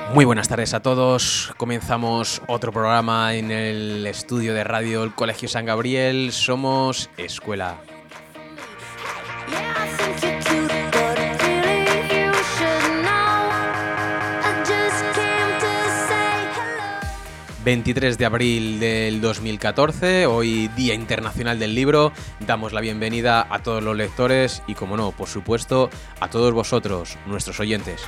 Muy buenas tardes a todos. Comenzamos otro programa en el estudio de radio del Colegio San Gabriel. Somos Escuela. 23 de abril del 2014, hoy Día Internacional del Libro. Damos la bienvenida a todos los lectores y, como no, por supuesto, a todos vosotros, nuestros oyentes.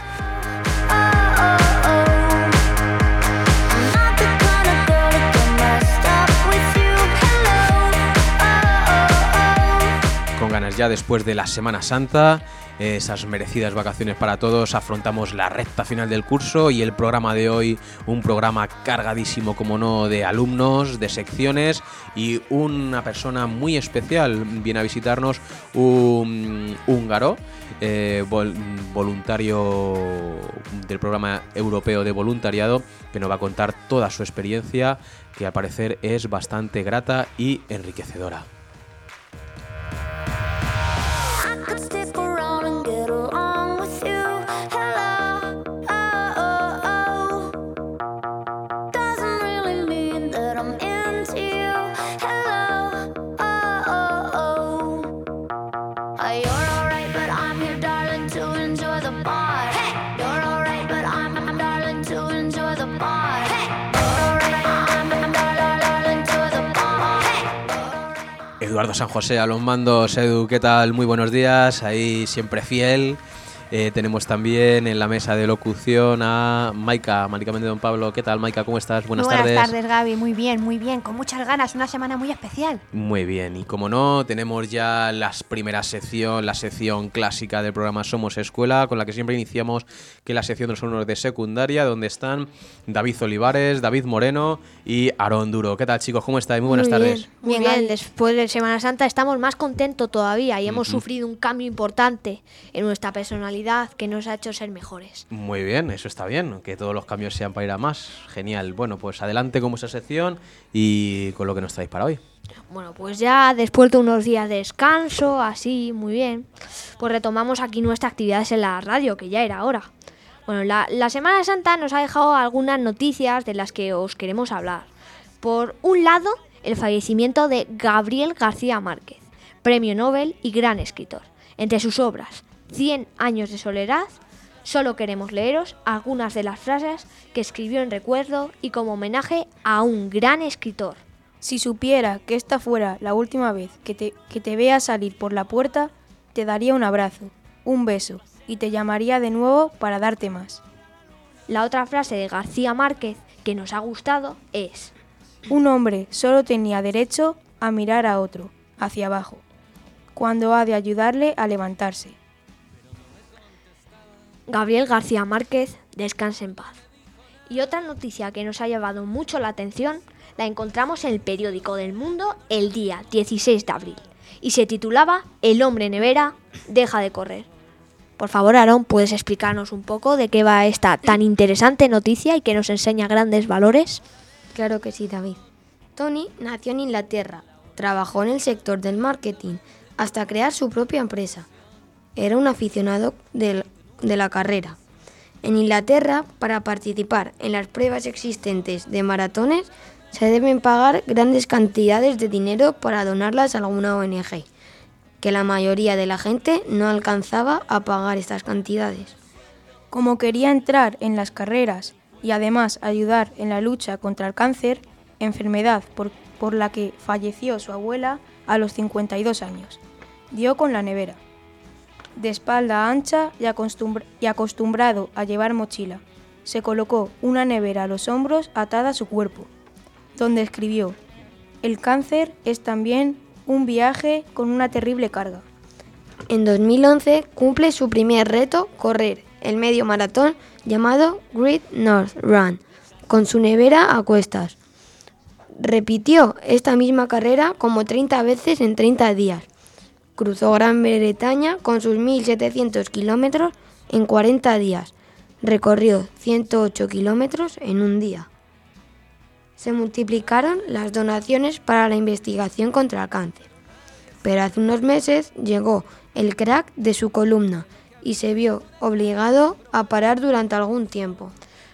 Con ganas ya después de la Semana Santa, esas merecidas vacaciones para todos, afrontamos la recta final del curso y el programa de hoy, un programa cargadísimo, como no, de alumnos, de secciones y una persona muy especial. Viene a visitarnos un húngaro, voluntario del programa europeo de voluntariado, que nos va a contar toda su experiencia, que al parecer es bastante grata y enriquecedora. Eduardo San José a los mandos. Edu, ¿qué tal? Muy buenos días, ahí siempre fiel. Tenemos también en la mesa de locución a Maika Méndez Don Pablo. ¿Qué tal, Maika? ¿Cómo estás? Buenas tardes. Buenas tardes, Gaby. Muy bien, con muchas ganas. Una semana muy especial. Muy bien, y como no, tenemos ya la sección clásica del programa Somos Escuela, con la que siempre iniciamos, que es la sección de los alumnos de secundaria, donde están David Olivares, David Moreno y Aarón Duro. ¿Qué tal, chicos? ¿Cómo estáis? Muy buenas tardes. Muy bien, después de Semana Santa estamos más contentos todavía y hemos sufrido un cambio importante en nuestra personalidad que nos ha hecho ser mejores. Muy bien, eso está bien, que todos los cambios sean para ir a más. Genial. Bueno, pues adelante con vuestra sección y con lo que nos traéis para hoy. Bueno, pues ya después de unos días de descanso, así, muy bien, pues retomamos aquí nuestras actividades en la radio, que ya era hora. Bueno, la Semana Santa nos ha dejado algunas noticias de las que os queremos hablar. Por un lado, el fallecimiento de Gabriel García Márquez, premio Nobel y gran escritor. Entre sus obras, 100 años de soledad, solo queremos leeros algunas de las frases que escribió en recuerdo y como homenaje a un gran escritor. Si supiera que esta fuera la última vez que te vea salir por la puerta, te daría un abrazo, un beso y te llamaría de nuevo para darte más. La otra frase de García Márquez que nos ha gustado es: un hombre solo tenía derecho a mirar a otro, hacia abajo, cuando ha de ayudarle a levantarse. Gabriel García Márquez, descanse en paz. Y otra noticia que nos ha llamado mucho la atención la encontramos en el periódico del Mundo el día 16 de abril y se titulaba El hombre nevera deja de correr. Por favor, Aarón, ¿puedes explicarnos un poco de qué va esta tan interesante noticia y que nos enseña grandes valores? Claro que sí, David. Tony nació en Inglaterra, trabajó en el sector del marketing hasta crear su propia empresa. Era un aficionado de la carrera. En Inglaterra, para participar en las pruebas existentes de maratones, se deben pagar grandes cantidades de dinero para donarlas a alguna ONG, que la mayoría de la gente no alcanzaba a pagar estas cantidades. Como quería entrar en las carreras y además ayudar en la lucha contra el cáncer, enfermedad por la que falleció su abuela a los 52 años, dio con la nevera. De espalda ancha y acostumbrado a llevar mochila, se colocó una nevera a los hombros atada a su cuerpo, donde escribió: el cáncer es también un viaje con una terrible carga. En 2011 cumple su primer reto, correr el medio maratón llamado Great North Run, con su nevera a cuestas. Repitió esta misma carrera como 30 veces en 30 días. Cruzó Gran Bretaña con sus 1.700 kilómetros en 40 días. Recorrió 108 kilómetros en un día. Se multiplicaron las donaciones para la investigación contra el cáncer. Pero hace unos meses llegó el crack de su columna y se vio obligado a parar durante algún tiempo.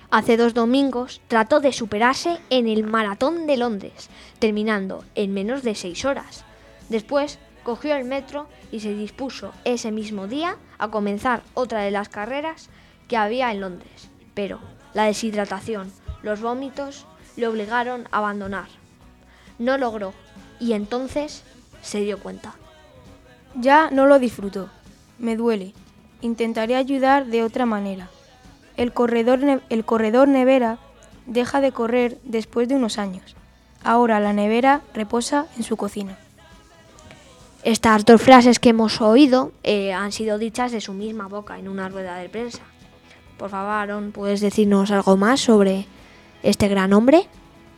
Hace 2 domingos trató de superarse en el Maratón de Londres, terminando en menos de 6 horas. Después cogió el metro y se dispuso ese mismo día a comenzar otra de las carreras que había en Londres. Pero la deshidratación, los vómitos, le obligaron a abandonar. No logró y entonces se dio cuenta. Ya no lo disfruto. Me duele. Intentaré ayudar de otra manera. El corredor nevera deja de correr después de unos años. Ahora la nevera reposa en su cocina. Estas 2 frases que hemos oído han sido dichas de su misma boca en una rueda de prensa. Por favor, Aaron, ¿puedes decirnos algo más sobre este gran hombre?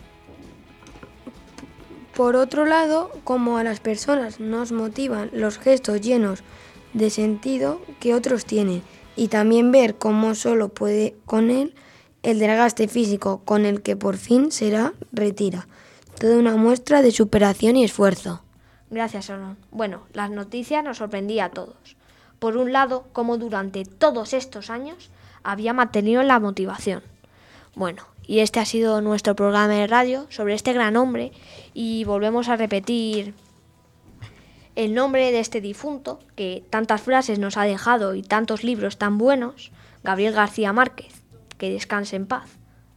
Por otro lado, como a las personas nos motivan los gestos llenos de sentido que otros tienen, y también ver cómo solo puede con él el desgaste físico con el que por fin será retira. Toda una muestra de superación y esfuerzo. Gracias, Aaron. Bueno, las noticias nos sorprendían a todos. Por un lado, cómo durante todos estos años había mantenido la motivación. Bueno, y este ha sido nuestro programa de radio sobre este gran hombre y volvemos a repetir el nombre de este difunto que tantas frases nos ha dejado y tantos libros tan buenos, Gabriel García Márquez. Que descanse en paz.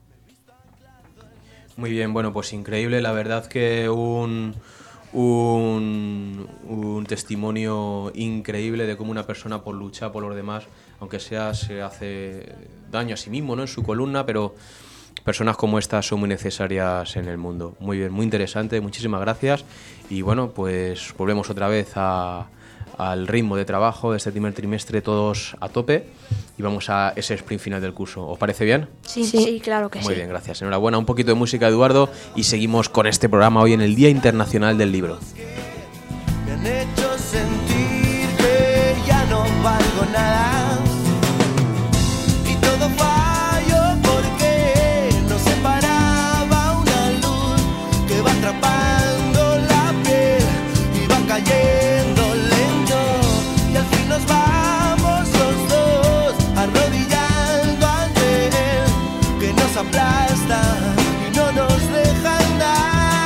Muy bien, bueno, pues increíble, la verdad que un testimonio increíble de cómo una persona por luchar por los demás, aunque sea, se hace daño a sí mismo, ¿no?, en su columna, pero personas como estas son muy necesarias en el mundo. Muy bien, muy interesante, muchísimas gracias. Y bueno, pues volvemos otra vez al ritmo de trabajo de este primer trimestre, todos a tope, y vamos a ese sprint final del curso. ¿Os parece bien? Sí, claro que sí. Muy bien, gracias. Enhorabuena, un poquito de música, Eduardo, y seguimos con este programa hoy en el Día Internacional del Libro. Me han hecho sentir que ya no valgo nada, y todo fallo porque nos separaba una luz que va atrapando la piel y va cayendo lento, y al fin nos vamos los dos arrodillando ante él, que nos aplasta y no nos deja andar.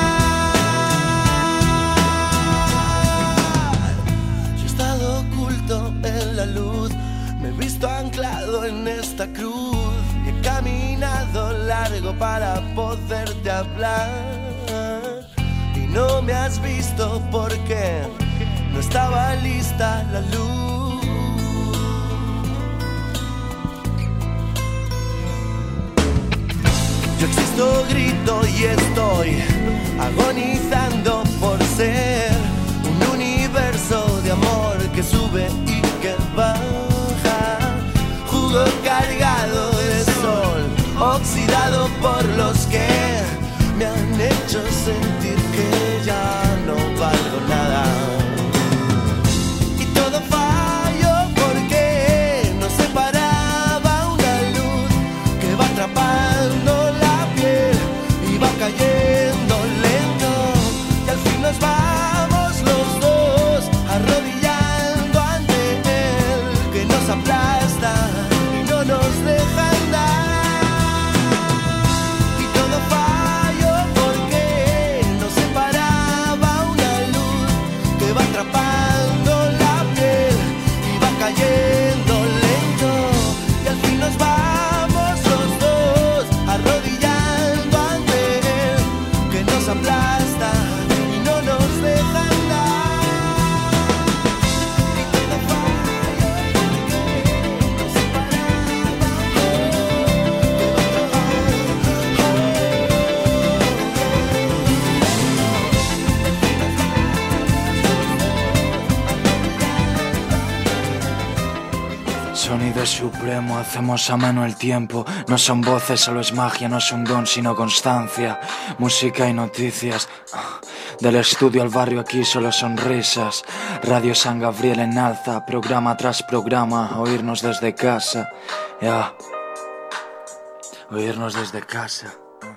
Yo he estado oculto en la luz, me he visto anclado en esta cruz, y he caminado largo para poderte hablar, y no me has visto porque no estaba lista la luz. Yo existo, grito y estoy agonizando por ser un universo de amor que sube y que baja, jugo cargado de sol, oxidado por los que me han hecho sentir que ya no valgo nada. Y todo falló porque nos separaba una luz que va atrapando la piel y va cayendo lento, y al fin nos vamos los dos arrodillando ante él, que nos aplasta y no nos deja andar. Y todo falló porque nos separaba una luz que va atrapando la piel y va cayendo lento, y al fin nos vamos los dos arrodillando ante él, que nos aplasta y no nos deja andar. Y todo falló porque nos separaba que va Sonido supremo, hacemos a mano el tiempo. No son voces, solo es magia, no es un don, sino constancia. Música y noticias. Del estudio al barrio aquí solo sonrisas. Radio San Gabriel en alza, programa tras programa. Oírnos desde casa, oírnos desde casa.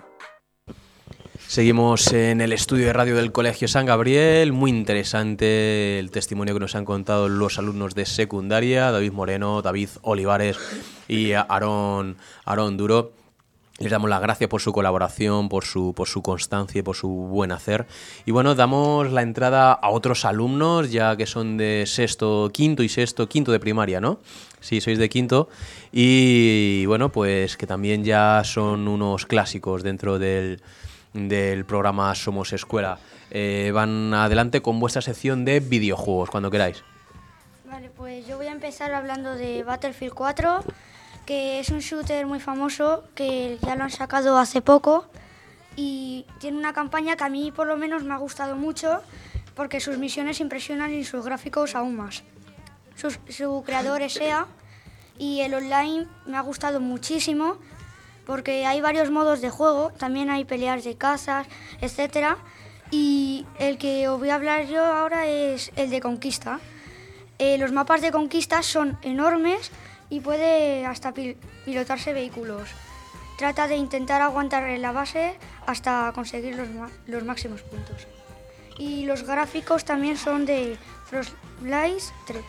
Seguimos en el estudio de radio del Colegio San Gabriel. Muy interesante el testimonio que nos han contado los alumnos de secundaria, David Moreno, David Olivares y Aarón Duro. Les damos las gracias por su colaboración, por su constancia y por su buen hacer. Y bueno, damos la entrada a otros alumnos, ya que son de quinto de primaria, ¿no? Sí, sois de quinto. Y bueno, pues que también ya son unos clásicos dentro del programa Somos Escuela. Van adelante con vuestra sección de videojuegos, cuando queráis. Vale, pues yo voy a empezar hablando de Battlefield 4, que es un shooter muy famoso, que ya lo han sacado hace poco y tiene una campaña que a mí por lo menos me ha gustado mucho porque sus misiones impresionan y sus gráficos aún más. Su creador es EA y el online me ha gustado muchísimo porque hay varios modos de juego, también hay peleas de cazas, etc. Y el que os voy a hablar yo ahora es el de conquista. Los mapas de conquista son enormes y puede hasta pilotarse vehículos. Trata de intentar aguantar en la base hasta conseguir los máximos puntos. Y los gráficos también son de Frostbite 3.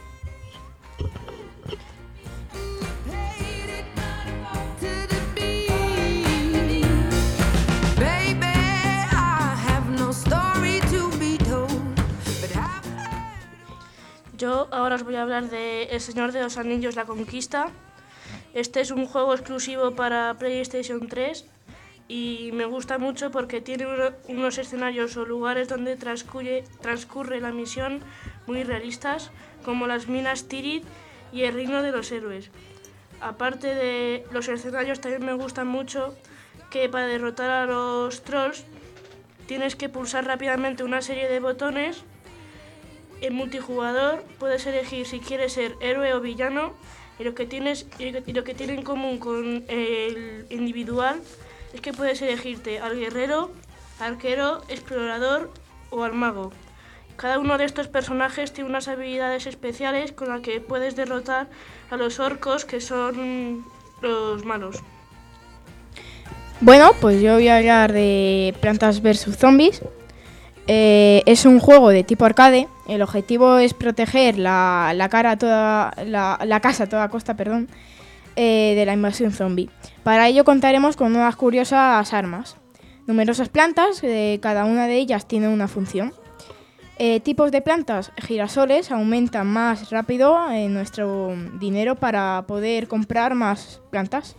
Yo ahora os voy a hablar de El Señor de los Anillos, La Conquista. Este es un juego exclusivo para PlayStation 3 y me gusta mucho porque tiene unos escenarios o lugares donde transcurre la misión muy realistas, como las minas Tirith y el Reino de los Héroes. Aparte de los escenarios, también me gustan mucho que para derrotar a los trolls tienes que pulsar rápidamente una serie de botones. En multijugador puedes elegir si quieres ser héroe o villano y lo que tiene en común con el individual es que puedes elegirte al guerrero, arquero, explorador o al mago. Cada uno de estos personajes tiene unas habilidades especiales con las que puedes derrotar a los orcos, que son los malos. Bueno, pues yo voy a hablar de Plantas vs Zombies. Es un juego de tipo arcade. El objetivo es proteger la casa a toda costa, de la invasión zombie. Para ello contaremos con unas curiosas armas. Numerosas plantas, cada una de ellas tiene una función. Tipos de plantas: girasoles, aumentan más rápido nuestro dinero para poder comprar más plantas.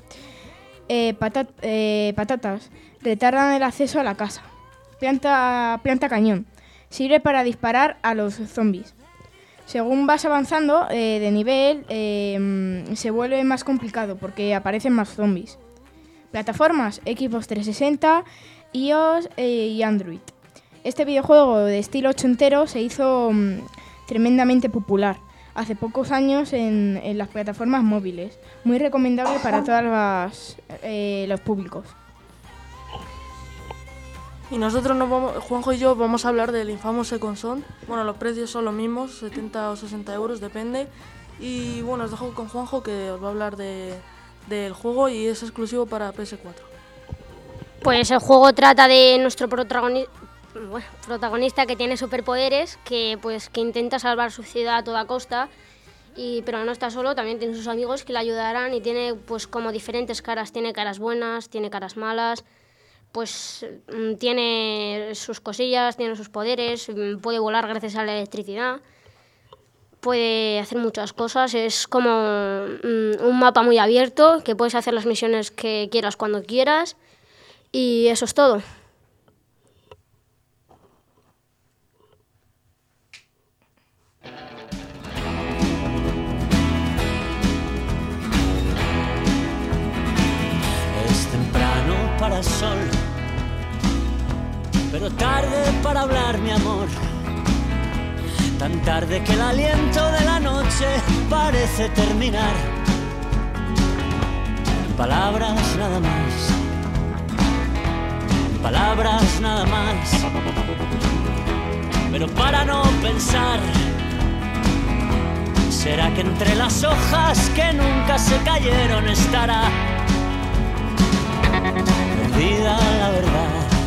Patatas, retardan el acceso a la casa. Planta cañón, sirve para disparar a los zombies. Según vas avanzando de nivel, se vuelve más complicado porque aparecen más zombies. Plataformas: Xbox 360, iOS y Android. Este videojuego de estilo ochentero se hizo tremendamente popular hace pocos años en las plataformas móviles. Muy recomendable para todos los públicos. Y nosotros Juanjo y yo vamos a hablar del infamo Second Son. Bueno, los precios son los mismos, 70 o 60 euros, depende. Y bueno, os dejo con Juanjo, que os va a hablar del juego y es exclusivo para PS4. Pues el juego trata de nuestro protagonista que tiene superpoderes, que intenta salvar su ciudad a toda costa. Pero no está solo, también tiene sus amigos que le ayudarán y tiene pues como diferentes caras. Tiene caras buenas, tiene caras malas. Pues tiene sus cosillas, tiene sus poderes, puede volar gracias a la electricidad, puede hacer muchas cosas, es como un mapa muy abierto, que puedes hacer las misiones que quieras cuando quieras, y eso es todo. Es temprano para el sol, pero tarde para hablar, mi amor. Tan tarde que el aliento de la noche parece terminar. En palabras nada más, en palabras nada más. Pero para no pensar, será que entre las hojas que nunca se cayeron estará perdida la verdad.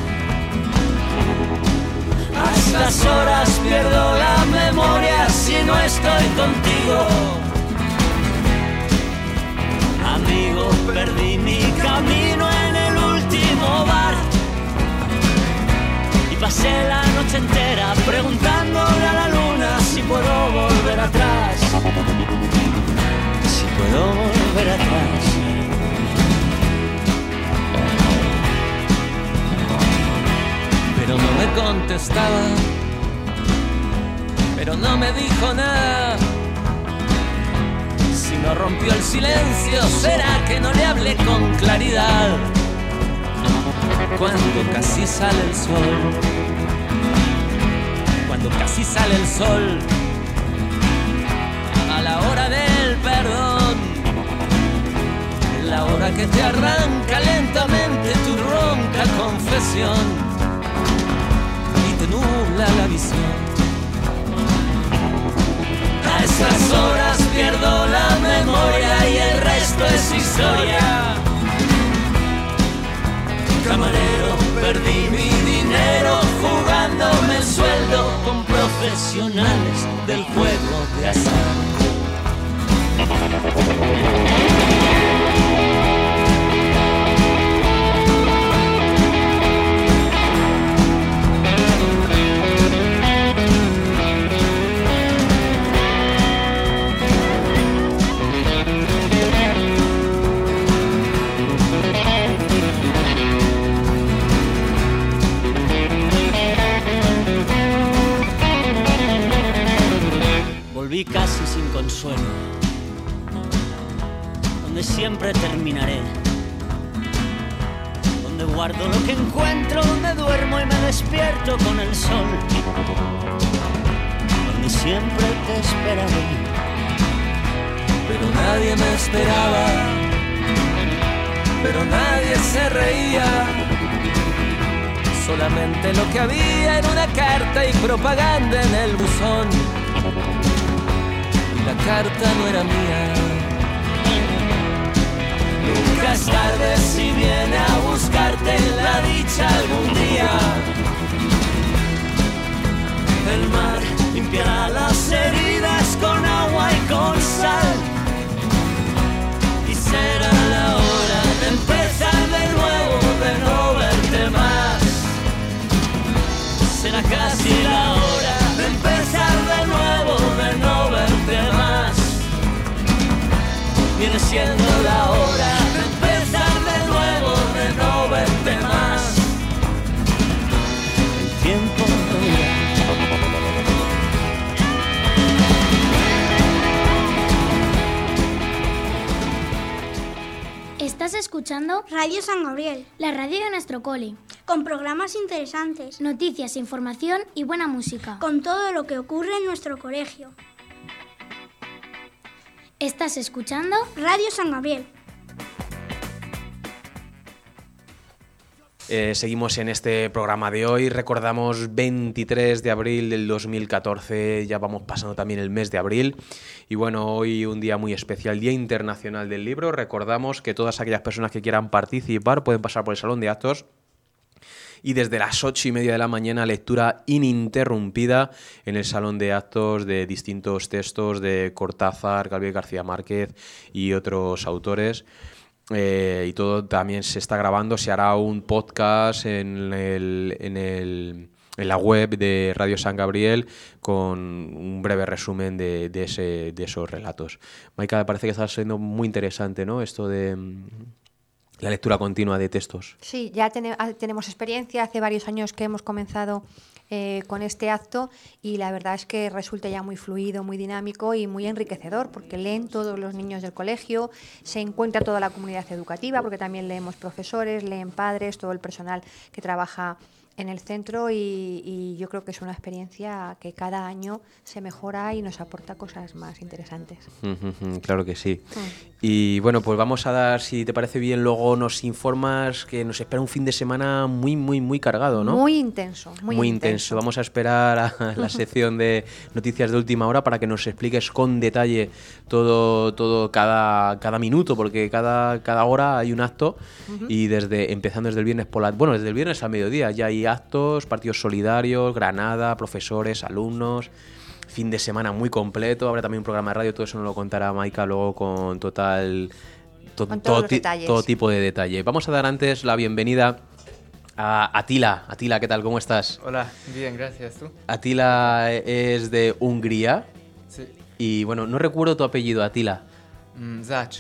A estas horas pierdo la memoria si no estoy contigo. Amigo, perdí mi camino último bar. Y pasé la noche entera preguntándole a la luna si puedo volver atrás. Si puedo volver atrás. Pero no me contestaba, pero no me dijo nada. Si no rompió el silencio, será que no le hablé con claridad. Cuando casi sale el sol, cuando casi sale el sol, a la hora del perdón, la hora que te arranca lentamente tu ronca confesión y te nubla la visión. A esas horas pierdo la memoria y el resto es historia. Camarero, perdí mi dinero jugándome el sueldo con profesionales del juego de azar. Volví casi sin consuelo, donde siempre terminaré, donde guardo lo que encuentro, donde duermo y me despierto con el sol, donde siempre te esperaré. Pero nadie me esperaba, pero nadie se reía. Solamente lo que había era una carta y propaganda en el buzón. La carta no era mía. Nunca es tarde si viene a buscarte la dicha algún día. El mar limpiará las heridas con agua y con sal. Y será la hora de empezar de nuevo, de no verte más. Será casi la hora de empezar de nuevo, de no verte más. Viene siendo la hora de empezar de nuevo, de no verte más. El tiempo Estás escuchando Radio San Gabriel, la radio de nuestro cole, con programas interesantes, noticias, información y buena música, con todo lo que ocurre en nuestro colegio. Estás escuchando Radio San Gabriel. Seguimos en este programa de hoy. Recordamos 23 de abril del 2014, ya vamos pasando también el mes de abril. Y bueno, hoy un día muy especial, Día Internacional del Libro. Recordamos que todas aquellas personas que quieran participar pueden pasar por el Salón de Actos. Y desde las 8:30 de la mañana, lectura ininterrumpida en el Salón de Actos de distintos textos de Cortázar, Gabriel García Márquez y otros autores. Y todo también se está grabando, se hará un podcast en la web de Radio San Gabriel con un breve resumen de esos relatos. Maika, me parece que está siendo muy interesante, ¿no? Esto de la lectura continua de textos. Sí, ya tenemos experiencia, hace varios años que hemos comenzado con este acto y la verdad es que resulta ya muy fluido, muy dinámico y muy enriquecedor porque leen todos los niños del colegio, se encuentra toda la comunidad educativa porque también leemos profesores, leen padres, todo el personal que trabaja en el centro y yo creo que es una experiencia que cada año se mejora y nos aporta cosas más interesantes. Claro que sí. Y bueno, pues vamos a dar, si te parece bien, luego nos informas que nos espera un fin de semana muy, muy, muy cargado, ¿no? Muy intenso, muy intenso. Vamos a esperar a la sección de noticias de última hora para que nos expliques con detalle todo cada minuto, porque cada hora hay un acto y empezando desde el viernes desde el viernes al mediodía ya hay actos, partidos solidarios, Granada, profesores, alumnos, fin de semana muy completo, habrá también un programa de radio, todo eso nos lo contará Maika luego con todo tipo de detalle. Vamos a dar antes la bienvenida Atila, ¿qué tal? ¿Cómo estás? Hola, bien, gracias. ¿Tú? Atila es de Hungría. Sí. Y bueno, no recuerdo tu apellido, Atila. Zach.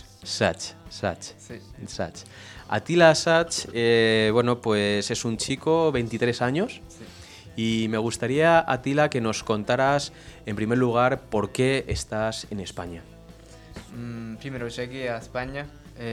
Sí. Zach. Atila Zach, bueno, pues es un chico, 23 años. Sí. Y me gustaría, Atila, que nos contaras, en primer lugar, por qué estás en España. Primero llegué a España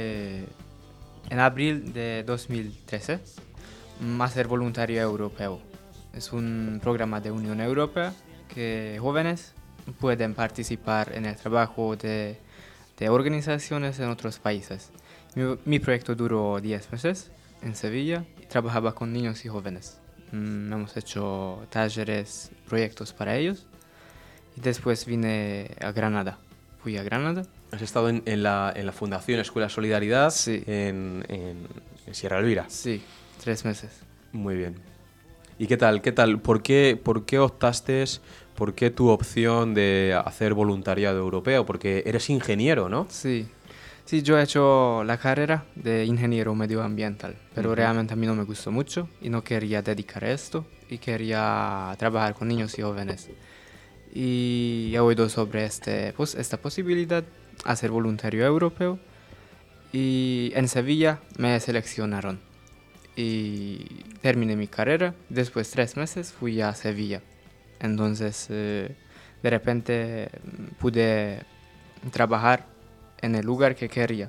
en abril de 2013 a ser voluntario europeo. Es un programa de Unión Europea que jóvenes pueden participar en el trabajo de organizaciones en otros países. Mi proyecto duró 10 meses en Sevilla y trabajaba con niños y jóvenes. Hemos hecho talleres, proyectos para ellos y después vine a Granada. Fui a Granada. ¿Has estado en la Fundación Escuela Solidaridad? Sí. En Sierra Elvira. Sí, 3 meses. Muy bien. ¿Y qué tal? ¿Por qué optaste, por qué tu opción de hacer voluntariado europeo? Porque eres ingeniero, ¿no? Sí, yo he hecho la carrera de ingeniero medioambiental, pero realmente a mí no me gustó mucho y no quería dedicar a esto y quería trabajar con niños y jóvenes. Y he oído sobre esta posibilidad, hacer voluntario europeo, y en Sevilla me seleccionaron. Y terminé mi carrera, después 3 meses fui a Sevilla. Entonces, de repente pude trabajar en el lugar que quería.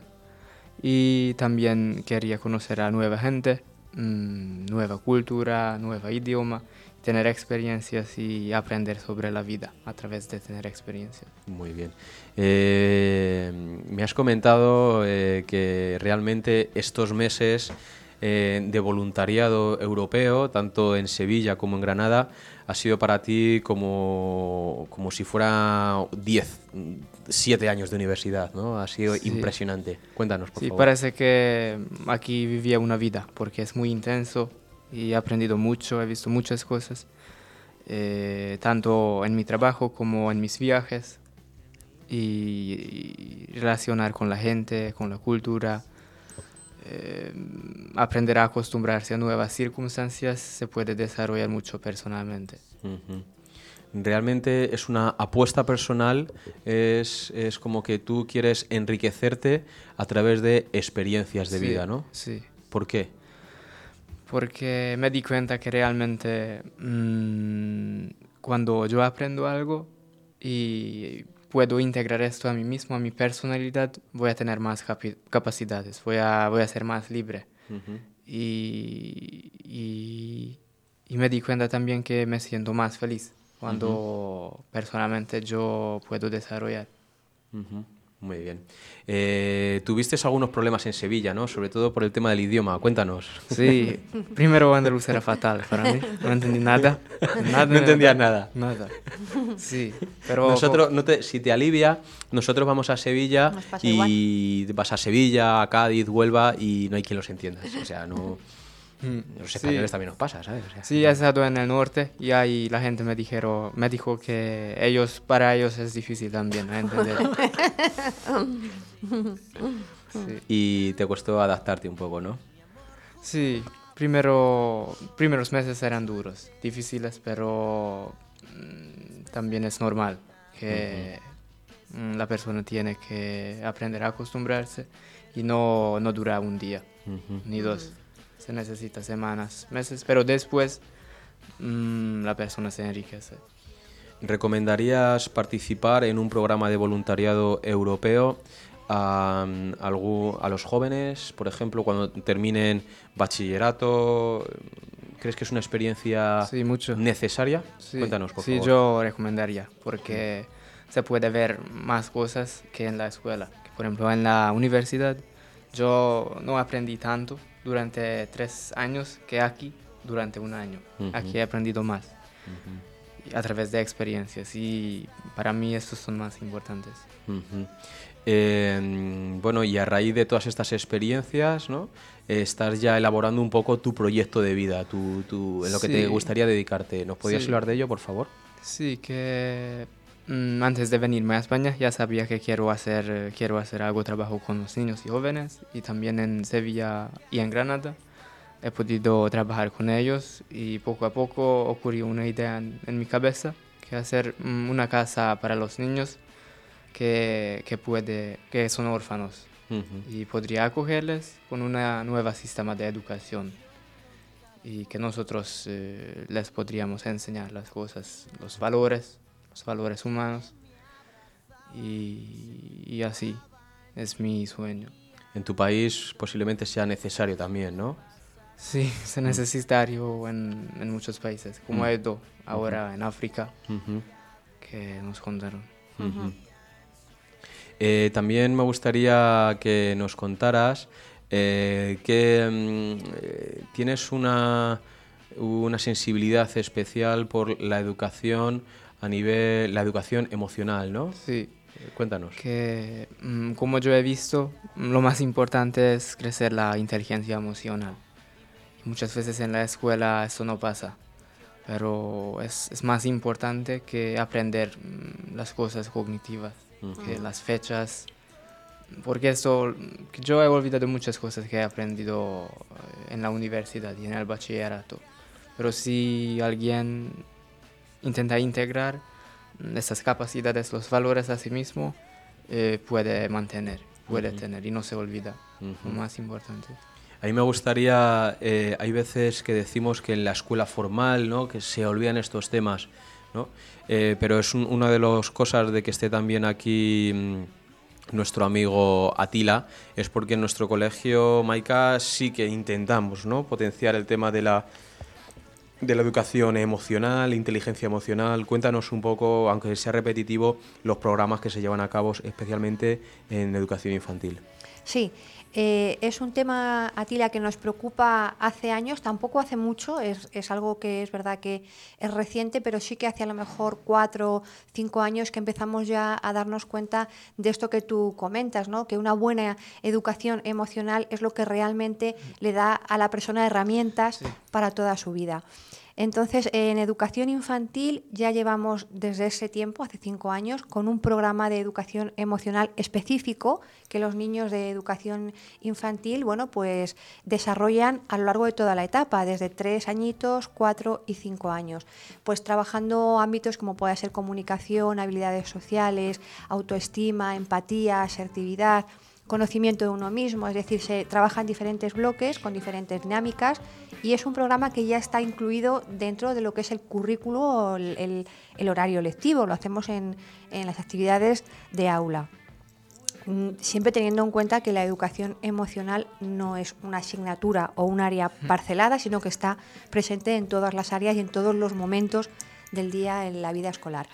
Y también quería conocer a nueva gente, nueva cultura, nuevo idioma, tener experiencias y aprender sobre la vida a través de tener experiencias. Muy bien. Me has comentado que realmente estos meses de voluntariado europeo, tanto en Sevilla como en Granada, ha sido para ti como si fuera 7 años de universidad, ¿no? Ha sido impresionante. Cuéntanos, por favor. Sí, parece que aquí vivía una vida, porque es muy intenso y he aprendido mucho, he visto muchas cosas, tanto en mi trabajo como en mis viajes, y relacionar con la gente, con la cultura. Aprender a acostumbrarse a nuevas circunstancias se puede desarrollar mucho personalmente. Realmente es una apuesta personal, es como que tú quieres enriquecerte a través de experiencias de vida, ¿no? Sí. ¿Por qué? Porque me di cuenta que realmente cuando yo aprendo algo y puedo integrar esto a mí mismo, a mi personalidad, voy a tener más capacidades, voy a ser más libre. Y me di cuenta también que me siento más feliz cuando personalmente yo puedo desarrollar. Muy bien. Tuviste algunos problemas en Sevilla, ¿no? Sobre todo por el tema del idioma. Cuéntanos. Sí, primero andaluz era fatal para mí. No entendí nada. No entendías nada. Nada. Sí, pero... Nosotros, si te alivia, nosotros vamos a Sevilla y vas a Sevilla, a Cádiz, Huelva y no hay quien los entienda. O sea, no... Los españoles también nos pasa, ¿sabes? O sea, sí, he estado en el norte y ahí la gente me dijo que para ellos es difícil también entender. Sí. Y te costó adaptarte un poco, ¿no? Sí, primeros meses eran duros, difíciles, pero también es normal que la persona tiene que aprender a acostumbrarse y no dura un día ni 2. Se necesita semanas, meses, pero después la persona se enriquece. ¿Recomendarías participar en un programa de voluntariado europeo a los jóvenes, por ejemplo, cuando terminen bachillerato? ¿Crees que es una experiencia necesaria? Sí, Cuéntanos, por favor. Sí, yo recomendaría, porque se puede ver más cosas que en la escuela. Por ejemplo, en la universidad yo no aprendí tanto durante 3 años que aquí durante 1 año. Aquí he aprendido más a través de experiencias y para mí estos son más importantes. Bueno, y a raíz de todas estas experiencias, ¿no? Estás ya elaborando un poco tu proyecto de vida, en lo que te gustaría dedicarte. ¿Nos podrías hablar de ello, por favor? Sí, que antes de venirme a España ya sabía que quiero hacer algo, trabajo con los niños y jóvenes, y también en Sevilla y en Granada he podido trabajar con ellos y poco a poco ocurrió una idea en mi cabeza, que hacer una casa para los niños que son órfanos. Y podría acogerles con un nuevo sistema de educación y que nosotros les podríamos enseñar las cosas, los valores humanos y así es mi sueño. En tu país posiblemente sea necesario también, ¿no? Sí, es necesario en muchos países, como Edo, ahora en África, que nos contaron. También me gustaría que nos contaras que tienes una sensibilidad especial por la educación la educación emocional, ¿no? Sí. Cuéntanos. Que como yo he visto, lo más importante es crecer la inteligencia emocional. Muchas veces en la escuela eso no pasa, pero es más importante que aprender las cosas cognitivas, que las fechas, porque yo he olvidado muchas cosas que he aprendido en la universidad y en el bachillerato, pero si alguien intenta integrar esas capacidades, los valores a sí mismo, puede mantener, puede tener y no se olvida, lo más importante. A mí me gustaría, hay veces que decimos que en la escuela formal, ¿no?, que se olvidan estos temas, ¿no? Pero es una de las cosas de que esté también aquí nuestro amigo Atila, es porque en nuestro colegio, Maika, sí que intentamos, ¿no?, potenciar el tema de la educación emocional, inteligencia emocional. Cuéntanos un poco, aunque sea repetitivo, los programas que se llevan a cabo especialmente en educación infantil. Sí, es un tema, Atila, que nos preocupa hace años, tampoco hace mucho, es algo que es verdad que es reciente, pero sí que hace a lo mejor 4 o 5 años que empezamos ya a darnos cuenta de esto que tú comentas, ¿no? Que una buena educación emocional es lo que realmente le da a la persona herramientas para toda su vida. Entonces, en educación infantil ya llevamos desde ese tiempo, hace 5 años, con un programa de educación emocional específico que los niños de educación infantil, bueno, pues desarrollan a lo largo de toda la etapa, desde 3 añitos, 4 y 5 años. Pues trabajando ámbitos como puede ser comunicación, habilidades sociales, autoestima, empatía, asertividad, conocimiento de uno mismo, es decir, se trabajan diferentes bloques con diferentes dinámicas y es un programa que ya está incluido dentro de lo que es el currículo o el horario lectivo, lo hacemos en las actividades de aula. Siempre teniendo en cuenta que la educación emocional no es una asignatura o un área parcelada, sino que está presente en todas las áreas y en todos los momentos del día en la vida escolar.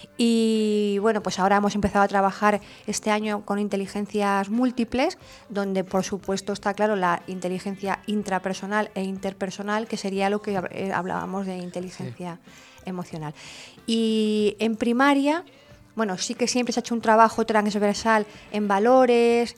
Y bueno, pues ahora hemos empezado a trabajar este año con inteligencias múltiples, donde por supuesto está claro la inteligencia intrapersonal e interpersonal, que sería lo que hablábamos de inteligencia emocional. Y en primaria, bueno, sí que siempre se ha hecho un trabajo transversal en valores,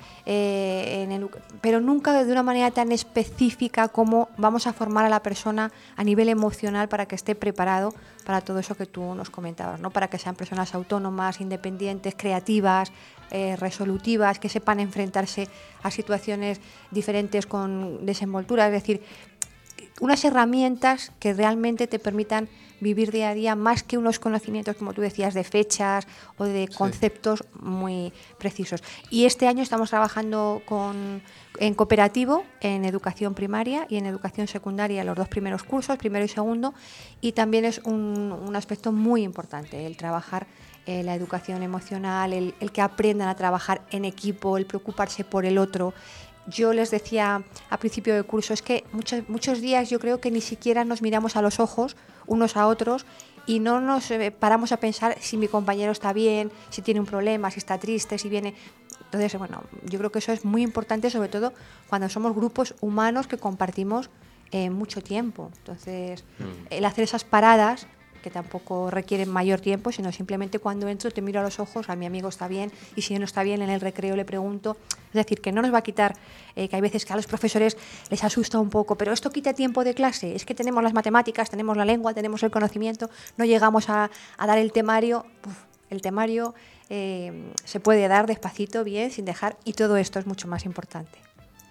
pero nunca de una manera tan específica como vamos a formar a la persona a nivel emocional para que esté preparado para todo eso que tú nos comentabas, ¿no? Para que sean personas autónomas, independientes, creativas, resolutivas, que sepan enfrentarse a situaciones diferentes con desenvoltura, es decir, unas herramientas que realmente te permitan vivir día a día más que unos conocimientos, como tú decías, de fechas o de conceptos muy precisos. Y este año estamos trabajando en cooperativo, en educación primaria y en educación secundaria, los 2 primeros cursos, primero y segundo, y también es un aspecto muy importante el trabajar la educación emocional, el que aprendan a trabajar en equipo, el preocuparse por el otro. Yo les decía a principio del curso, es que muchos días yo creo que ni siquiera nos miramos a los ojos unos a otros y no nos paramos a pensar si mi compañero está bien, si tiene un problema, si está triste, si viene. Entonces, bueno, yo creo que eso es muy importante, sobre todo cuando somos grupos humanos que compartimos mucho tiempo. Entonces, el hacer esas paradas, que tampoco requieren mayor tiempo, sino simplemente cuando entro te miro a los ojos, a mi amigo está bien, y si no está bien en el recreo le pregunto. Es decir, que no nos va a quitar, que hay veces que a los profesores les asusta un poco, pero esto quita tiempo de clase, es que tenemos las matemáticas, tenemos la lengua, tenemos el conocimiento, no llegamos a dar el temario. El temario se puede dar despacito, bien, sin dejar, y todo esto es mucho más importante.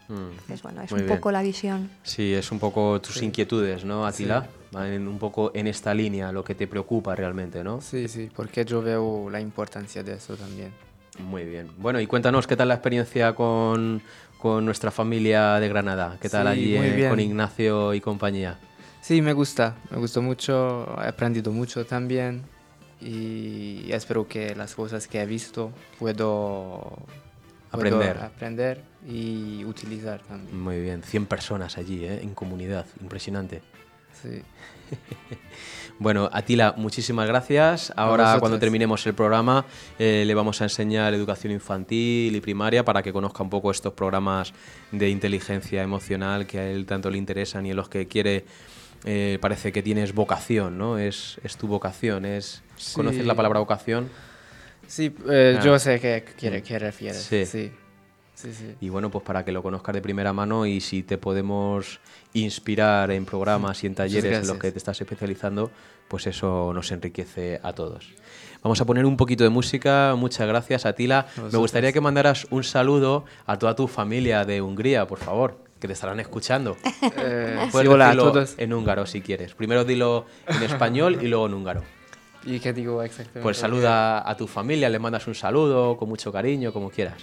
Entonces, bueno, es Muy un bien. poco la visión. Sí, es un poco tus inquietudes, ¿no, Atila? Van un poco en esta línea, lo que te preocupa realmente, ¿no? Sí, porque yo veo la importancia de eso también. Muy bien. Bueno, y cuéntanos, ¿qué tal la experiencia con nuestra familia de Granada? ¿Qué tal Sí, allí muy bien. con Ignacio y compañía? Sí, me gustó mucho, he aprendido mucho también y espero que las cosas que he visto puedo aprender y utilizar también. Muy bien, 100 personas allí, en comunidad, impresionante. Sí. Bueno, Atila, muchísimas gracias. Ahora, vosotros. cuando terminemos el programa, le vamos a enseñar educación infantil y primaria para que conozca un poco estos programas de inteligencia emocional que a él tanto le interesan y en los que quiere, parece que tienes vocación, ¿no? Es tu vocación, Sí. ¿Conoces la palabra vocación? Sí, yo sé qué refieres. Sí. Y bueno, pues para que lo conozcas de primera mano y si te podemos inspirar en programas y en talleres en los que te estás especializando, pues eso nos enriquece a todos. Vamos a poner un poquito de música. Muchas gracias, Atila. Me gustaría que mandaras un saludo a toda tu familia de Hungría, por favor, que te estarán escuchando. Puedes hola a decirlo todos. en húngaro si quieres. Primero dilo en español y luego en húngaro. ¿Y qué digo exactamente? Pues saluda a tu familia, le mandas un saludo con mucho cariño, como quieras.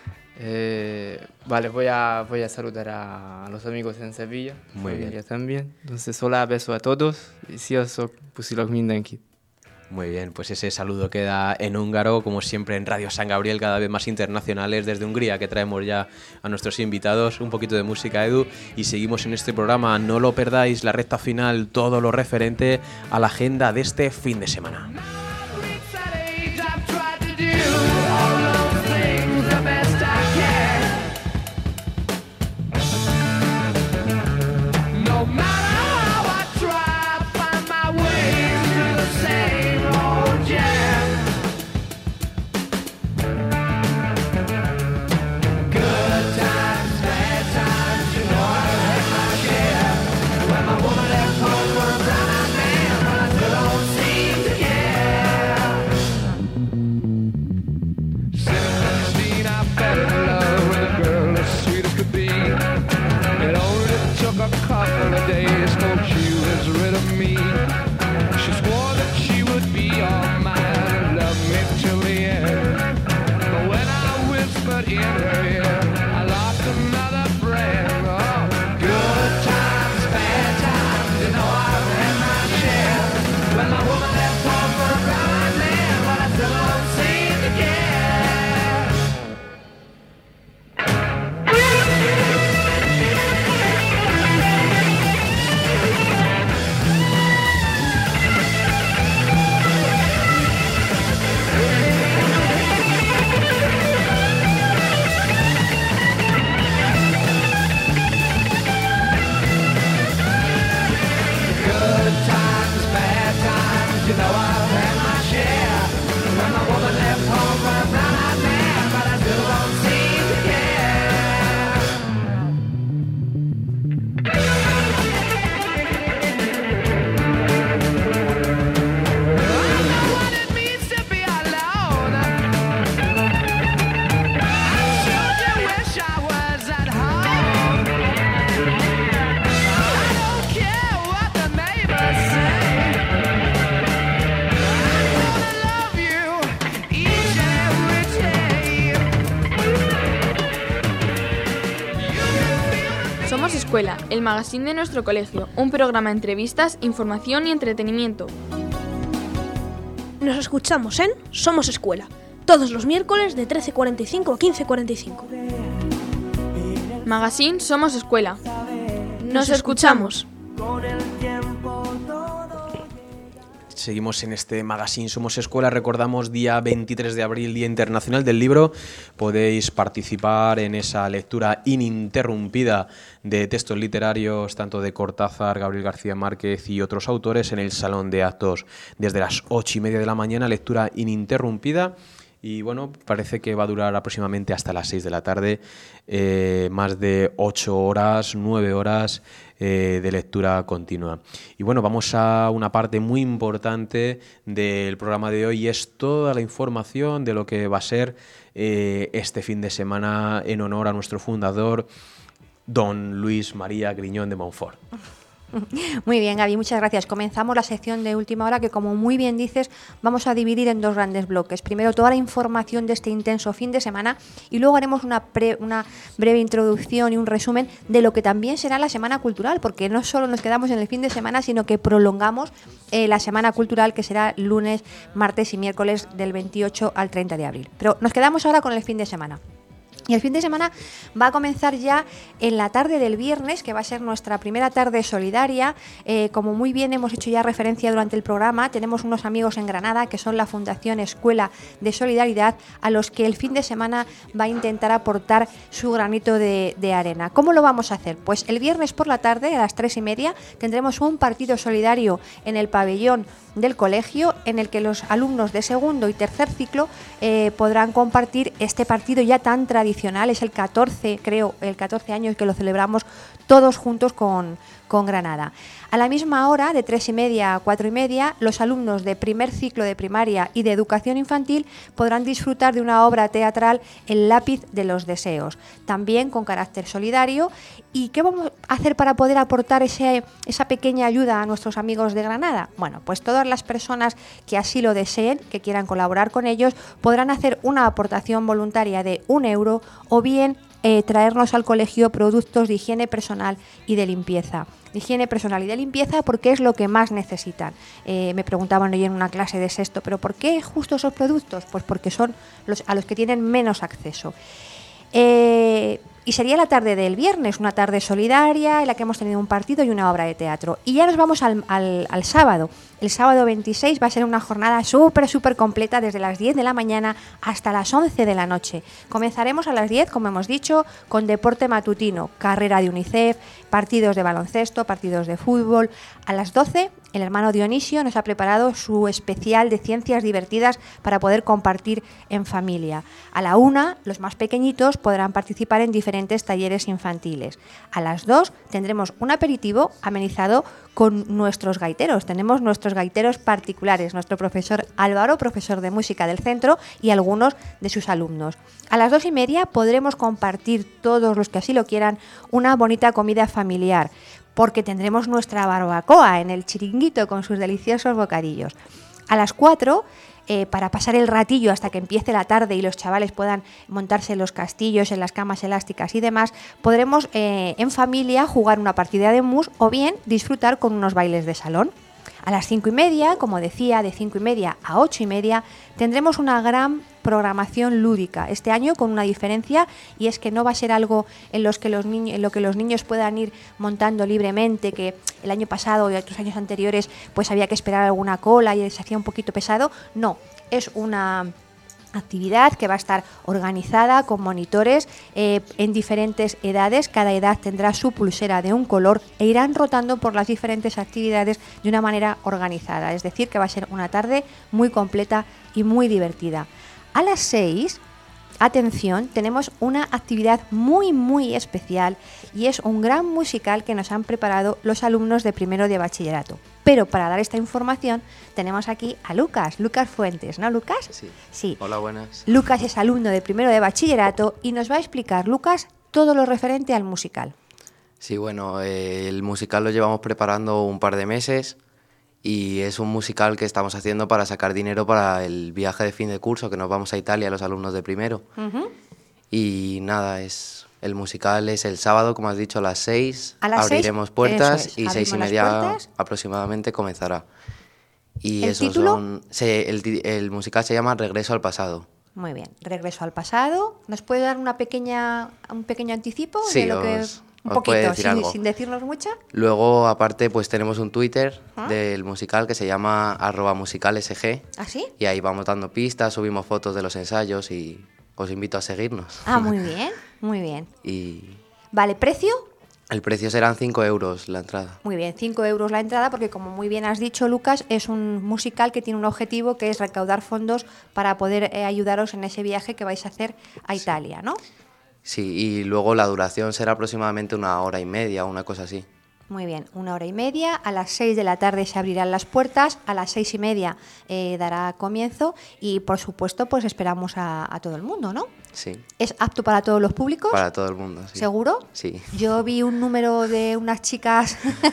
Vale, voy a saludar a los amigos en Sevilla. Muy bien. Familia también. Entonces, hola, beso a todos. Y sziasztok, puszilok mindenkit. Muy bien, pues ese saludo queda en húngaro, como siempre en Radio San Gabriel, cada vez más internacionales desde Hungría, que traemos ya a nuestros invitados. Un poquito de música, Edu, y seguimos en este programa. No lo perdáis, la recta final, todo lo referente a la agenda de este fin de semana. Somos Escuela, el magazine de nuestro colegio, un programa de entrevistas, información y entretenimiento. Nos escuchamos en Somos Escuela, todos los miércoles de 13:45 a 15:45. Magazine Somos Escuela. Nos escuchamos. Seguimos en este magazine Somos Escuela. Recordamos día 23 de abril, Día Internacional del Libro. Podéis participar en esa lectura ininterrumpida de textos literarios, tanto de Cortázar, Gabriel García Márquez y otros autores, en el Salón de Actos desde las 8:30 de la mañana, lectura ininterrumpida. Y bueno, parece que va a durar aproximadamente hasta las 6 de la tarde, más de 8 horas, 9 horas de lectura continua. Y bueno, vamos a una parte muy importante del programa de hoy, y es toda la información de lo que va a ser este fin de semana en honor a nuestro fundador, don Luis María Griñón de Montfort. Muy bien, Gaby, muchas gracias. Comenzamos la sección de última hora que, como muy bien dices, vamos a dividir en dos grandes bloques. Primero, toda la información de este intenso fin de semana y luego haremos una breve introducción y un resumen de lo que también será la Semana Cultural, porque no solo nos quedamos en el fin de semana, sino que prolongamos la Semana Cultural, que será lunes, martes y miércoles del 28 al 30 de abril. Pero nos quedamos ahora con el fin de semana. Y el fin de semana va a comenzar ya en la tarde del viernes, que va a ser nuestra primera tarde solidaria. Como muy bien hemos hecho ya referencia durante el programa, tenemos unos amigos en Granada que son la Fundación Escuela de Solidaridad, a los que el fin de semana va a intentar aportar su granito de arena. ¿Cómo lo vamos a hacer? Pues el viernes por la tarde, a las 3:30, tendremos un partido solidario en el pabellón del colegio, en el que los alumnos de segundo y tercer ciclo podrán compartir este partido ya tan tradicional. Es el 14, creo, el 14 años que lo celebramos todos juntos con Granada. A la misma hora, de 3:30 a 4:30, los alumnos de primer ciclo de primaria y de educación infantil podrán disfrutar de una obra teatral, El lápiz de los deseos, también con carácter solidario. ¿Y qué vamos a hacer para poder aportar esa pequeña ayuda a nuestros amigos de Granada? Bueno, pues todas las personas que así lo deseen, que quieran colaborar con ellos, podrán hacer una aportación voluntaria de 1 euro o bien traernos al colegio productos de higiene personal y de limpieza. Higiene personal y de limpieza porque es lo que más necesitan. Me preguntaban hoy en una clase de sexto, ¿pero por qué justo esos productos? Pues porque son a los que tienen menos acceso. Y sería la tarde del viernes, una tarde solidaria en la que hemos tenido un partido y una obra de teatro. Y ya nos vamos al sábado. El sábado 26 va a ser una jornada súper completa desde las 10 de la mañana hasta las 11 de la noche. Comenzaremos a las 10, como hemos dicho, con deporte matutino, carrera de UNICEF, partidos de baloncesto, partidos de fútbol. A las 12, el hermano Dionisio nos ha preparado su especial de ciencias divertidas para poder compartir en familia. A la 1, los más pequeñitos podrán participar en diferentes talleres infantiles. A las 2 tendremos un aperitivo amenizado con nuestros gaiteros. Tenemos nuestros gaiteros particulares, nuestro profesor Álvaro, profesor de música del centro, y algunos de sus alumnos. A las 2:30 podremos compartir, todos los que así lo quieran, una bonita comida familiar, porque tendremos nuestra barbacoa en el chiringuito con sus deliciosos bocadillos. A las 4, para pasar el ratillo hasta que empiece la tarde y los chavales puedan montarse en los castillos, en las camas elásticas y demás, podremos en familia jugar una partida de mus o bien disfrutar con unos bailes de salón. A las 5:30, como decía, de 5:30 a 8:30, tendremos una gran programación lúdica. Este año con una diferencia, y es que no va a ser algo en lo que los niños puedan ir montando libremente, que el año pasado y otros años anteriores pues había que esperar alguna cola y se hacía un poquito pesado. No, es una actividad que va a estar organizada con monitores en diferentes edades. Cada edad tendrá su pulsera de un color e irán rotando por las diferentes actividades de una manera organizada. Es decir, que va a ser una tarde muy completa y muy divertida. A las 6, atención, tenemos una actividad muy especial y es un gran musical que nos han preparado los alumnos de primero de bachillerato. Pero para dar esta información tenemos aquí a Lucas Fuentes, ¿no, Lucas? Sí. Hola, buenas. Lucas es alumno de primero de bachillerato y nos va a explicar, Lucas, todo lo referente al musical. Sí, bueno, el musical lo llevamos preparando un par de meses y es un musical que estamos haciendo para sacar dinero para el viaje de fin de curso, que nos vamos a Italia los alumnos de primero. Y nada, el musical es el sábado, como has dicho, a las 6. Abriremos puertas y 6:30 aproximadamente comenzará. Y ¿El título? El musical se llama Regreso al pasado. Muy bien, Regreso al pasado. ¿Nos puede dar un pequeño anticipo Sí, de lo que un poquito, sin decirnos mucho? Luego, aparte, pues tenemos un Twitter del musical que se llama @musicalsg. ¿Ah, sí? Y ahí vamos dando pistas, subimos fotos de los ensayos y os invito a seguirnos. Ah, muy bien, muy bien. Y Vale, ¿precio? el precio serán 5 euros la entrada. Muy bien, 5 euros la entrada, porque como muy bien has dicho, Lucas, es un musical que tiene un objetivo que es recaudar fondos para poder ayudaros en ese viaje que vais a hacer a Italia, ¿no? Sí, y luego la duración será aproximadamente 1 hora y media, una cosa así. Muy bien, 1 hora y media. A las 6 de la tarde se abrirán las puertas. A las 6:30 dará comienzo. Y, por supuesto, pues esperamos a todo el mundo, ¿no? Sí. ¿Es apto para todos los públicos? Para todo el mundo, sí. ¿Seguro? Sí. Yo vi un número de unas chicas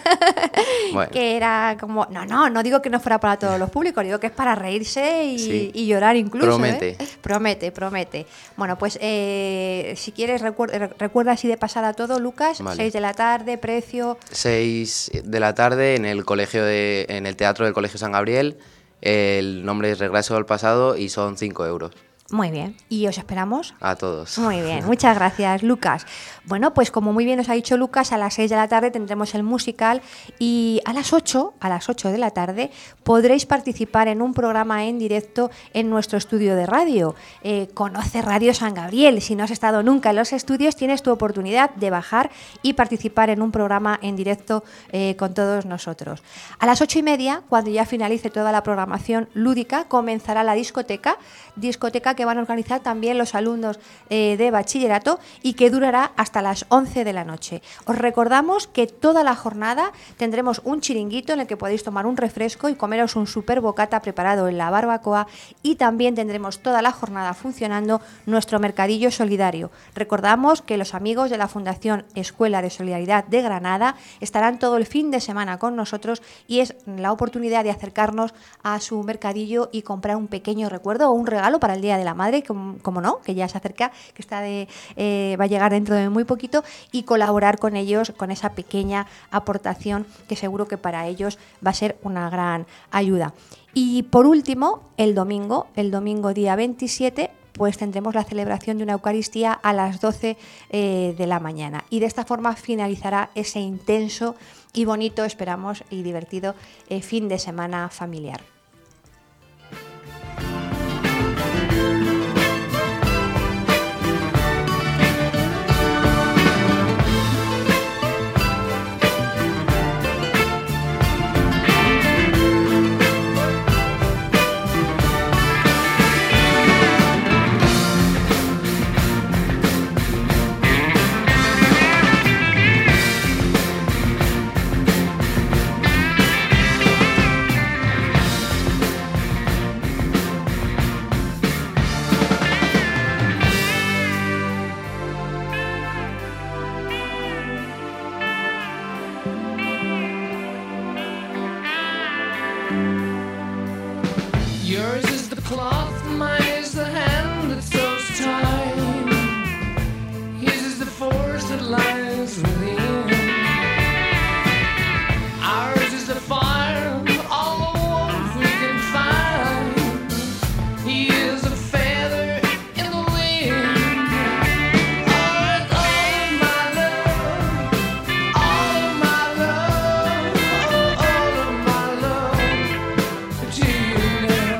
Bueno. que era como... No digo que no fuera para todos los públicos, digo que es para reírse y llorar incluso. Promete. Promete. Bueno, pues si quieres recuerda así de pasada todo, Lucas. Vale. 6 de la tarde, precio... 6 de la tarde en el Teatro del Colegio San Gabriel. El nombre es Regreso al Pasado y son 5 euros. Muy bien. ¿Y os esperamos? A todos. Muy bien, muchas gracias, Lucas. Bueno, pues como muy bien os ha dicho Lucas, a las 6 de la tarde tendremos el musical y a las 8 de la tarde podréis participar en un programa en directo en nuestro estudio de radio. Conoce Radio San Gabriel. Si no has estado nunca en los estudios, tienes tu oportunidad de bajar y participar en un programa en directo con todos nosotros. A las 8:30, cuando ya finalice toda la programación lúdica, comenzará la discoteca que van a organizar también los alumnos de bachillerato y que durará hasta las 11 de la noche. Os recordamos que toda la jornada tendremos un chiringuito en el que podéis tomar un refresco y comeros un super bocata preparado en la barbacoa, y también tendremos toda la jornada funcionando nuestro mercadillo solidario. Recordamos que los amigos de la Fundación Escuela de Solidaridad de Granada estarán todo el fin de semana con nosotros y es la oportunidad de acercarnos a su mercadillo y comprar un pequeño recuerdo o un regalo para el Día de la Madre, como no, que ya se acerca, que va a llegar dentro de muy poquito, y colaborar con ellos con esa pequeña aportación que seguro que para ellos va a ser una gran ayuda. Y por último, el domingo día 27, pues tendremos la celebración de una Eucaristía a las 12 de la mañana. Y de esta forma finalizará ese intenso y bonito, esperamos, y divertido fin de semana familiar. Yours is the cloth, mine is the hand that sews time. His is the force that lies within. Ours is the fire, all the warmth we can find. He is a feather in the wind. All of my love, all of my love, all of my love to you now.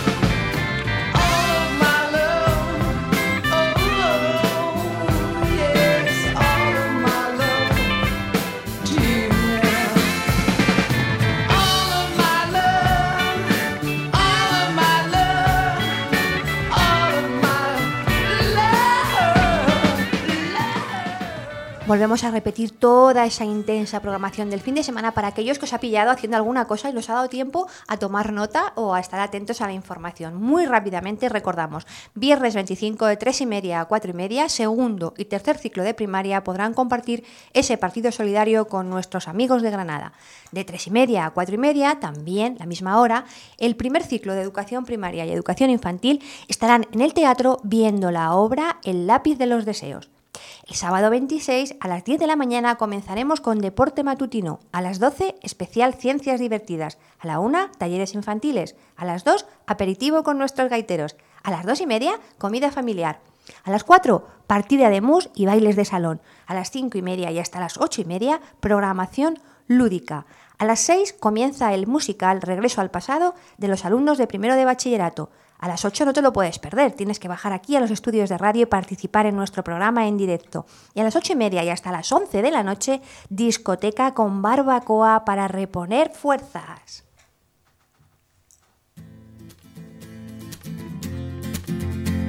Volvemos a repetir toda esa intensa programación del fin de semana para aquellos que os ha pillado haciendo alguna cosa y nos ha dado tiempo a tomar nota o a estar atentos a la información. Muy rápidamente recordamos, viernes 25 de 3:30 a 4:30, segundo y tercer ciclo de primaria podrán compartir ese partido solidario con nuestros amigos de Granada. De 3:30 a 4:30, también la misma hora, el primer ciclo de educación primaria y educación infantil estarán en el teatro viendo la obra El lápiz de los deseos. El sábado 26 a las 10 de la mañana comenzaremos con deporte matutino, a las 12 especial ciencias divertidas, a la 1 talleres infantiles, a las 2 aperitivo con nuestros gaiteros, a las 2:30 comida familiar, a las 4 partida de mus y bailes de salón, a las 5:30 y hasta las 8:30 programación lúdica. A las 6 comienza el musical Regreso al Pasado de los alumnos de primero de bachillerato. A las 8 no te lo puedes perder, tienes que bajar aquí a los estudios de radio y participar en nuestro programa en directo. Y a las 8:30 y hasta las 11 de la noche, discoteca con barbacoa para reponer fuerzas.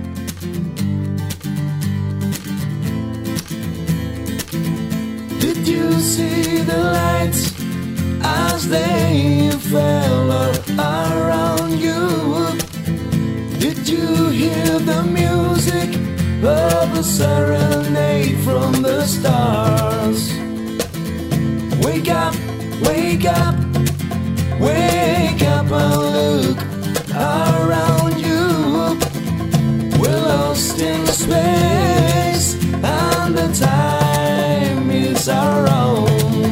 Did you you see the lights as they fell around you? Did you hear the music of a serenade from the stars? Wake up, wake up, wake up and look around you. We're lost in space and the time is our own.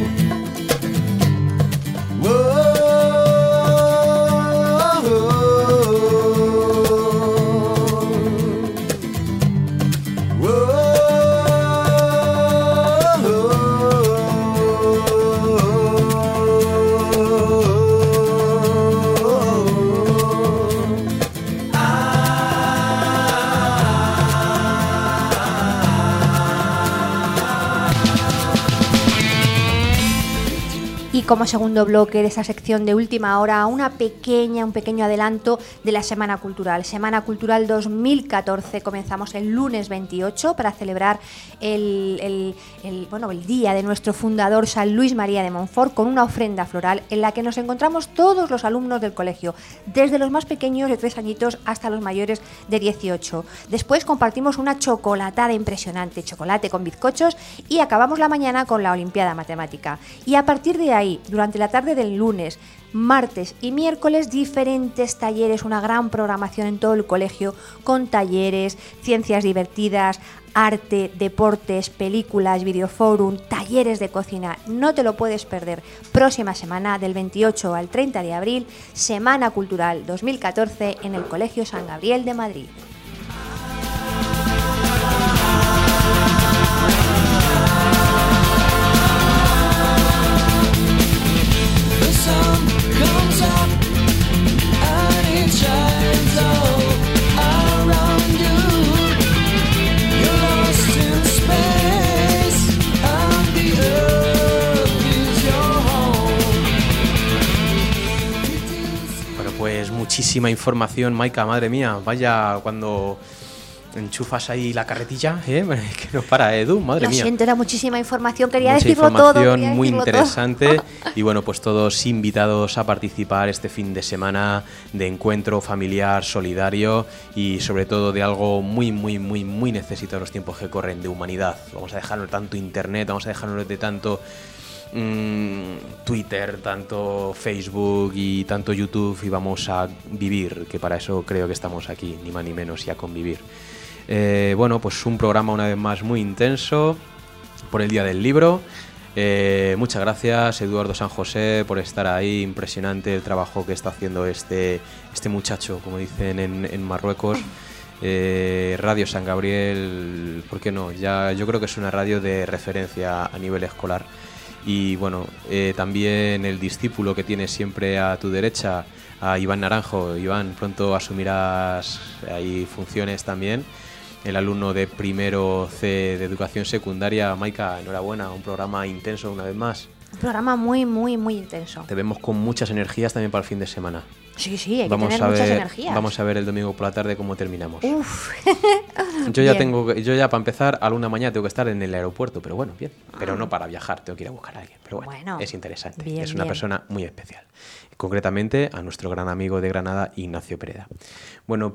Como segundo bloque de esta sección de última hora, un pequeño adelanto de la Semana Cultural. Semana Cultural 2014, comenzamos el lunes 28 para celebrar el día de nuestro fundador San Luis María de Montfort, con una ofrenda floral en la que nos encontramos todos los alumnos del colegio, desde los más pequeños de 3 añitos hasta los mayores de 18. Después compartimos una chocolatada impresionante, chocolate con bizcochos, y acabamos la mañana con la Olimpiada Matemática. Y a partir de ahí, durante la tarde del lunes, martes y miércoles, diferentes talleres, una gran programación en todo el colegio, con talleres, ciencias divertidas, arte, deportes, películas, videoforum, talleres de cocina. No te lo puedes perder. Próxima semana, del 28 al 30 de abril, Semana Cultural 2014 en el Colegio San Gabriel de Madrid. Pues muchísima información, Maika, madre mía, vaya cuando enchufas ahí la carretilla, que no para, Edu, madre mía. Lo siento, era muchísima información, quería mucha decirlo información todo. Muy interesante y bueno, pues todos invitados a participar este fin de semana de encuentro familiar, solidario y sobre todo de algo muy necesitado en los tiempos que corren, de humanidad. Vamos a dejarnos de tanto internet, vamos a dejarnos de tanto Twitter, tanto Facebook y tanto YouTube, y vamos a vivir, que para eso creo que estamos aquí, ni más ni menos, y a convivir. Bueno, pues un programa una vez más muy intenso por el Día del Libro. Muchas gracias, Eduardo San José, por estar ahí. Impresionante el trabajo que está haciendo este muchacho, como dicen en Marruecos. Radio San Gabriel, ¿por qué no? Ya, yo creo que es una radio de referencia a nivel escolar. Y bueno, también el discípulo que tienes siempre a tu derecha, a Iván Naranjo. Iván, pronto asumirás ahí funciones también. El alumno de primero C de educación secundaria. Maika, enhorabuena, un programa intenso una vez más. Un programa muy intenso. Te vemos con muchas energías también para el fin de semana. Sí, hay que tener muchas energías. Vamos a ver el domingo por la tarde cómo terminamos. Uf. Yo ya para empezar a la 1 mañana tengo que estar en el aeropuerto, pero bueno, bien. Pero no para viajar, tengo que ir a buscar a alguien. Pero bueno, es interesante. Bien, es una persona muy especial. Concretamente a nuestro gran amigo de Granada, Ignacio Pereda. Bueno,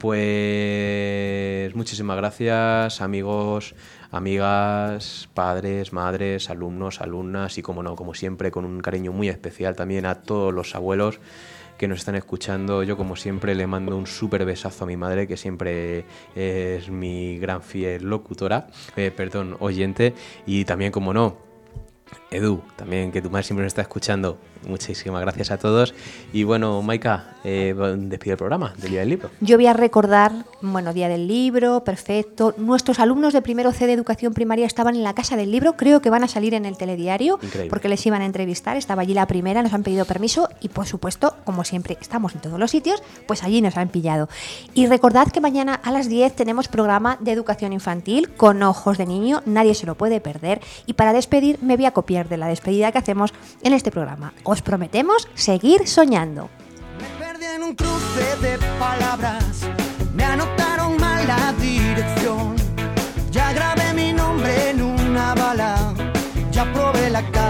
pues muchísimas gracias, amigos, amigas, padres, madres, alumnos, alumnas y como no, como siempre, con un cariño muy especial también a todos los abuelos que nos están escuchando. Yo, como siempre, le mando un súper besazo a mi madre, que siempre es mi gran fiel locutora, oyente, y también, como no, Edu, también, que tu madre siempre nos está escuchando. Muchísimas gracias a todos. Y bueno, Maika, despide el programa del Día del Libro. Yo voy a recordar, Día del Libro, perfecto. Nuestros alumnos de primero C de educación primaria estaban en la Casa del Libro, creo que van a salir en el telediario. Increíble. Porque les iban a entrevistar, estaba allí la primera, nos han pedido permiso y por supuesto, como siempre estamos en todos los sitios, pues allí nos han pillado. Y recordad que mañana a las 10 tenemos programa de educación infantil con ojos de niño, nadie se lo puede perder. Y para despedir me voy a copiar de la despedida que hacemos en este programa. Os prometemos seguir soñando. Me perdí en un cruce de palabras, me anotaron mal la dirección. Ya grabé mi nombre en una bala, ya probé la cara.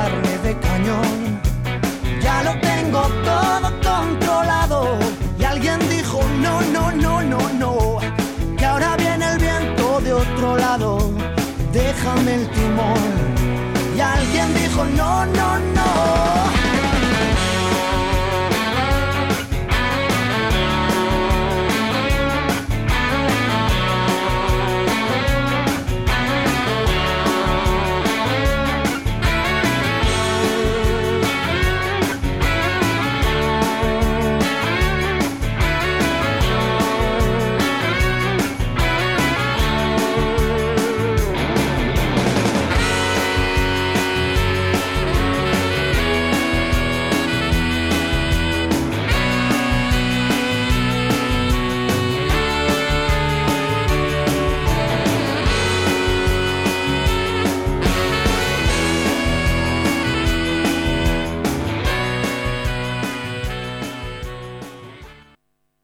otro lado, déjame el timón. Y alguien dijo no, no, no.